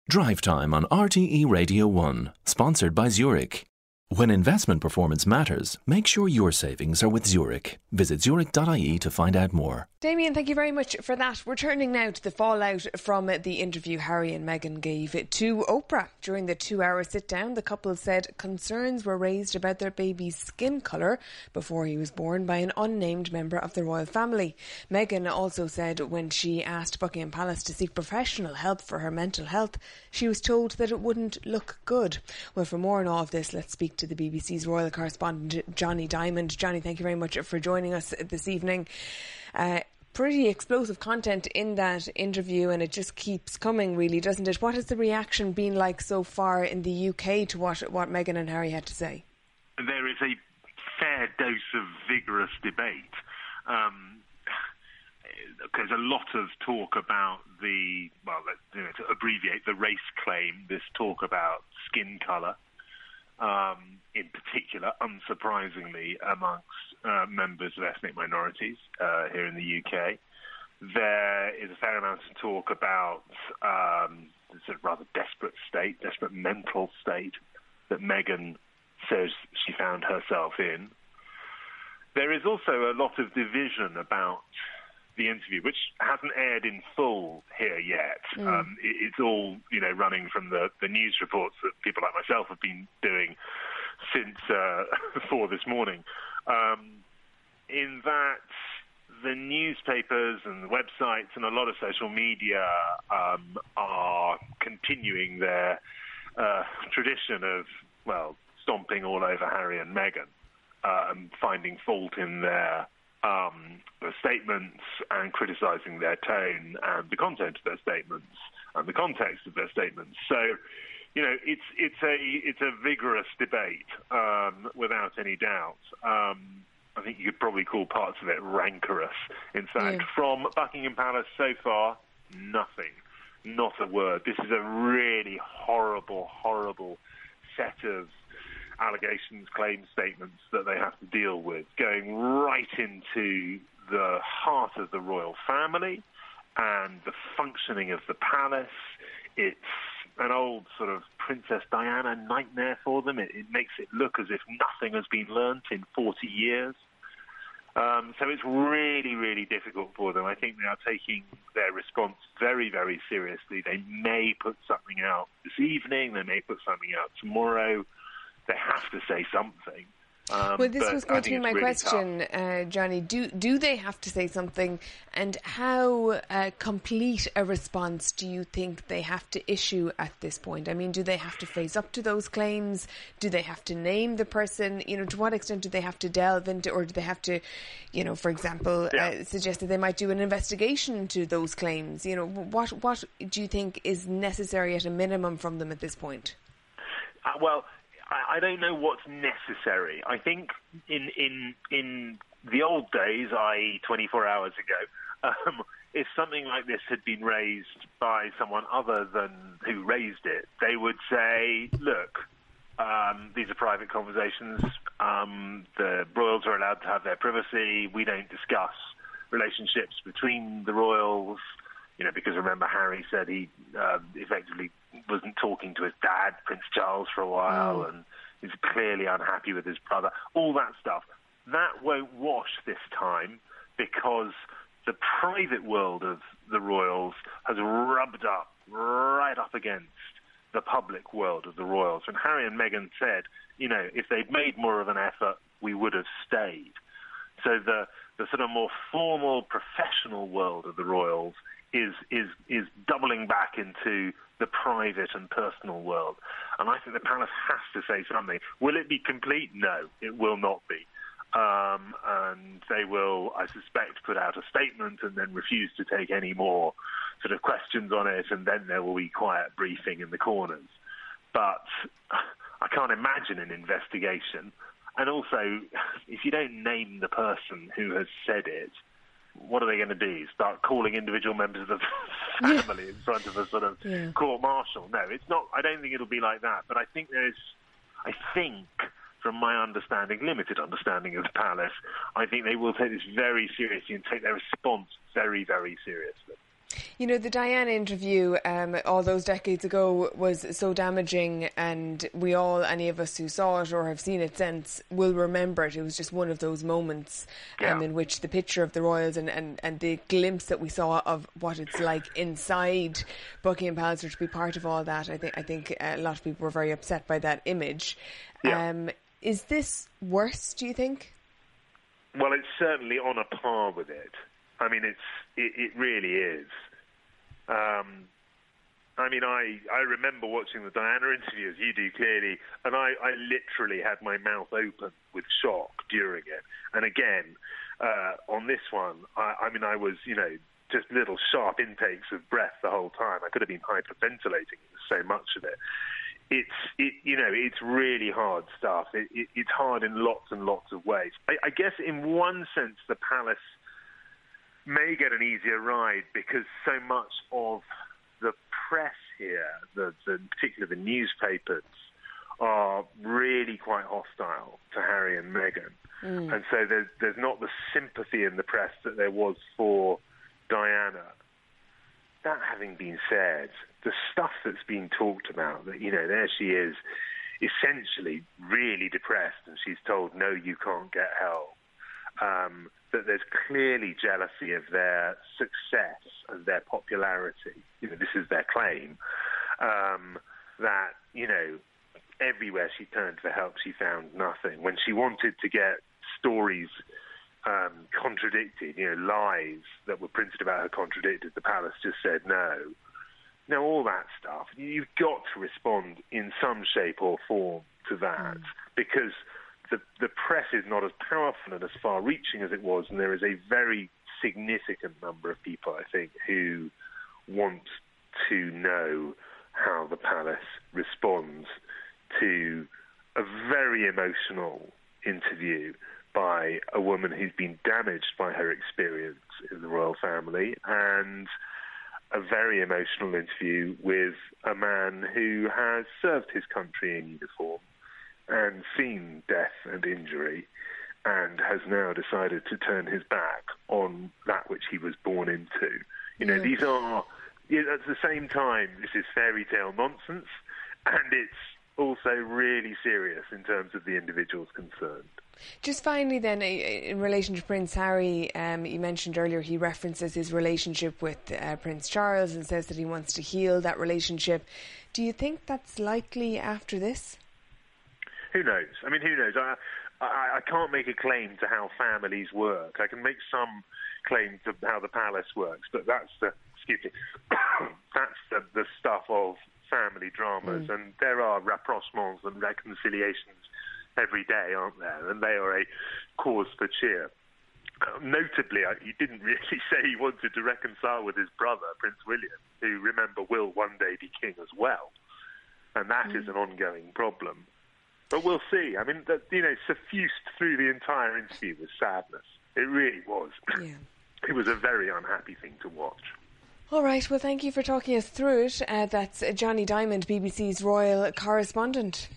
Drive Time on RTE Radio 1, sponsored by Zurich. When investment performance matters, make sure your savings are with Zurich. Visit zurich.ie to find out more. Damien, thank you very much for that. We're turning now to the fallout from the interview Harry and Meghan gave to Oprah. During the 2-hour sit-down, the couple said concerns were raised about their baby's skin colour before he was born by an unnamed member of the royal family. Meghan also said when she asked Buckingham Palace to seek professional help for her mental health, she was told that it wouldn't look good. Well, for more on all of this, let's speak to the BBC's royal correspondent Johnny Diamond. Johnny, thank you very much for joining us this evening. Pretty explosive content in that interview, and it just keeps coming, really, doesn't it? What has the reaction been like so far in the UK to what Meghan and Harry had to say? There is a fair dose of vigorous debate. There's a lot of talk about to abbreviate the race claim, this talk about skin colour, in particular, unsurprisingly, amongst members of ethnic minorities here in the UK. There is a fair amount of talk about the sort of rather desperate mental state that Meghan says she found herself in. There is also a lot of division about the interview, which hasn't aired in full here yet. It's all, running from the news reports that people like myself have been doing since before this morning. In that the newspapers and the websites and a lot of social media are continuing their tradition of, stomping all over Harry and Meghan and finding fault in their statements and criticising their tone and the content of their statements and the context of their statements. So, it's a vigorous debate without any doubt. I think you could probably call parts of it rancorous. In fact, from Buckingham Palace so far, nothing, not a word. This is a really horrible, horrible set of allegations, claims, statements that they have to deal with, going right into the heart of the royal family and the functioning of the palace. It's an old sort of Princess Diana nightmare for them. It makes it look as if nothing has been learnt in 40 years. So it's really, really difficult for them. I think they are taking their response very, very seriously. They may put something out this evening. They may put something out tomorrow. They have to say something. Well, this was going to be my question, Johnny. Do they have to say something, and how complete a response do you think they have to issue at this point? I mean, do they have to face up to those claims? Do they have to name the person? To what extent do they have to delve into, or do they have to, for example, suggest that they might do an investigation into those claims? What do you think is necessary at a minimum from them at this point? I don't know what's necessary. I think in the old days, i.e. 24 hours ago, if something like this had been raised by someone other than who raised it, they would say, look, these are private conversations. The royals are allowed to have their privacy. We don't discuss relationships between the royals, because remember, Harry said he effectively wasn't talking to his dad, Prince Charles, for a while, and he's clearly unhappy with his brother. All that stuff. That won't wash this time because the private world of the royals has rubbed up right up against the public world of the royals. And Harry and Meghan said, if they'd made more of an effort, we would have stayed. So the sort of more formal, professional world of the royals is doubling back into the private and personal world. And I think the palace has to say something. Will it be complete? No, it will not be. And they will, I suspect, put out a statement and then refuse to take any more sort of questions on it, and then there will be quiet briefing in the corners. But I can't imagine an investigation. And also, if you don't name the person who has said it, what are they going to do? Start calling individual members of the family in front of a sort of court-martial? No, it's not. I don't think it'll be like that. But I think from my understanding, limited understanding of the palace, I think they will take this very seriously and take their response very, very seriously. You know, the Diana interview all those decades ago was so damaging, and any of us who saw it or have seen it since will remember it. It was just one of those moments in which the picture of the royals and the glimpse that we saw of what it's like inside Buckingham Palace, to be part of all that, I think a lot of people were very upset by that image. Yeah. Is this worse, do you think? Well, it's certainly on a par with it. I mean, it really is. I mean, I remember watching the Diana interview, as you do clearly, and I literally had my mouth open with shock during it. And again, on this one, I mean, I was, just little sharp intakes of breath the whole time. I could have been hyperventilating. So much of it. It's really hard stuff. It's hard in lots and lots of ways. I guess in one sense, the palace may get an easier ride because so much of the press here, particularly the newspapers, are really quite hostile to Harry and Meghan. And so there's not the sympathy in the press that there was for Diana. That having been said, the stuff that's been talked about, that, there she is, essentially really depressed, and she's told, no, you can't get help. That there's clearly jealousy of their success and their popularity. This is their claim. That, everywhere she turned for help, she found nothing. When she wanted to get stories contradicted, lies that were printed about her contradicted, the palace just said no. Now, all that stuff, you've got to respond in some shape or form to that, because the press is not as powerful and as far-reaching as it was, and there is a very significant number of people, I think, who want to know how the palace responds to a very emotional interview by a woman who's been damaged by her experience in the royal family, and a very emotional interview with a man who has served his country in uniform and seen death and injury, and has now decided to turn his back on that which he was born into. These are, at the same time, this is fairy tale nonsense, and it's also really serious in terms of the individuals concerned. Just finally then, in relation to Prince Harry, you mentioned earlier he references his relationship with Prince Charles and says that he wants to heal that relationship. Do you think that's likely after this? Who knows? I mean, who knows? I can't make a claim to how families work. I can make some claim to how the palace works, but that's the stuff of family dramas, and there are rapprochements and reconciliations every day, aren't there? And they are a cause for cheer. Notably, he didn't really say he wanted to reconcile with his brother, Prince William, who, remember, will one day be king as well. And that is an ongoing problem. But we'll see. I mean, suffused through the entire interview was sadness. It really was. Yeah. It was a very unhappy thing to watch. All right, well, thank you for talking us through it. That's Johnny Diamond, BBC's royal correspondent.